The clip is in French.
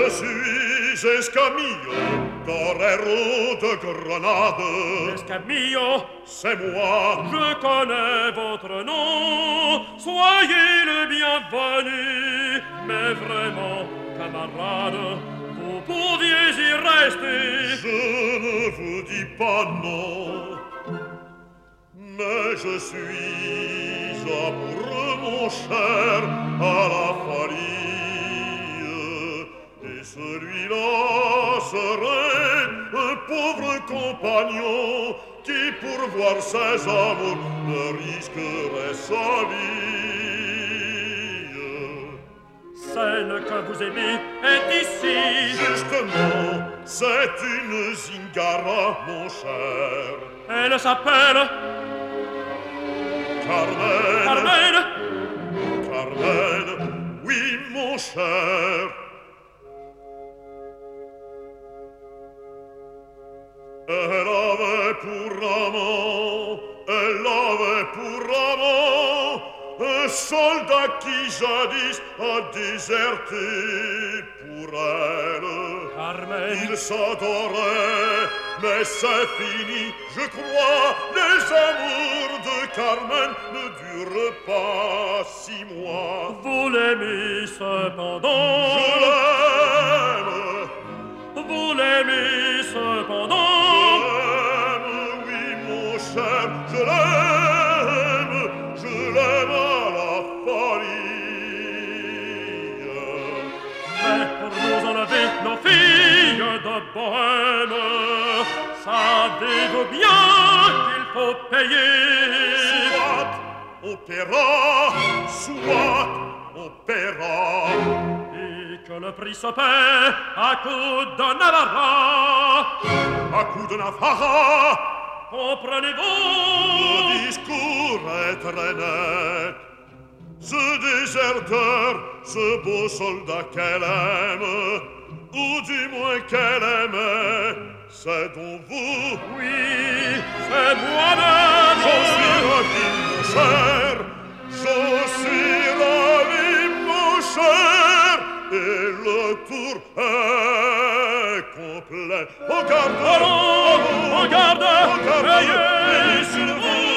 Je suis Escamillo, torero de Grenade. Escamillo, c'est moi. Je connais votre nom. Soyez le bienvenu. Mais vraiment, camarade, vous pouviez y rester. Je ne vous dis pas non. Mais je suis amoureux, mon cher, à la folie. Et celui-là serait un pauvre compagnon qui, pour voir ses amours, ne risquerait sa vie. Celle que vous aimez est ici. Justement, c'est une zingara, mon cher. Elle s'appelle Carmen. Carmen. Carmen, oui, mon cher. Elle avait pour amant, un soldat qui jadis a déserté pour elle. Carmen. Il s'adorait, mais c'est fini, je crois. Les amours de Carmen ne durent pas 6 mois. Vous l'aimez cependant. Je l'aime. Vous l'aimez cependant. Oui, mon cher, je l'aime à la folie. Mais pour nous enlever nos filles de bohème, savez-vous bien qu'il faut payer? Soit on paiera, soit on paiera. Et que le prix se paie à coup de Navarra. À coup de Navarra. Comprenez-vous? Le discours est très net. Ce déserteur, ce beau soldat qu'elle aime, ou du moins qu'elle aimait, c'est donc vous. Oui, c'est moi-même. J'en suis ravi, mon cher. J'en suis ravi, mon cher. Et le tour est complet. Au garde, Allons, au garde, au garde, veillez sur vous.